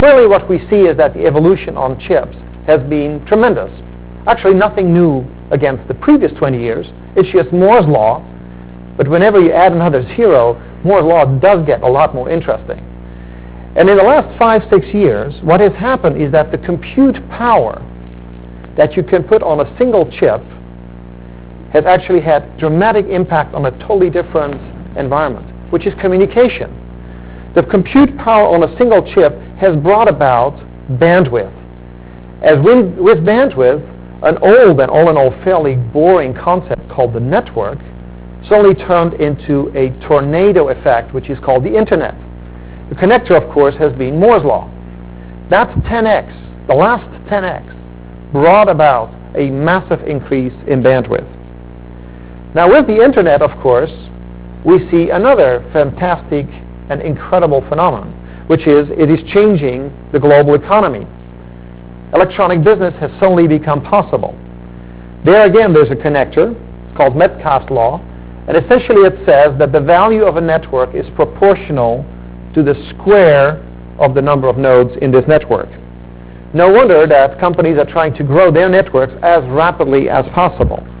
Really what we see is that the evolution on chips has been tremendous. Actually nothing new against the previous 20 years. It's just Moore's law. But whenever you add another zero, Moore's law does get a lot more interesting. And in the last 5-6 years, what has happened is that the compute power that you can put on a single chip has actually had dramatic impact on a totally different environment, which is communication. The compute power on a single chip has brought about bandwidth. As with bandwidth, an old and all in all fairly boring concept called the network suddenly turned into a tornado effect, which is called the internet. The connector, of course, has been Moore's law. That's 10x. The last 10x brought about a massive increase in bandwidth. Now with the internet, of course, we see another fantastic and incredible phenomenon, which is it is changing the global economy. Electronic business has suddenly become possible. There again, there's a connector. It's called Metcalfe's law. And essentially it says that the value of a network is proportional to the square of the number of nodes in this network. No wonder that companies are trying to grow their networks as rapidly as possible.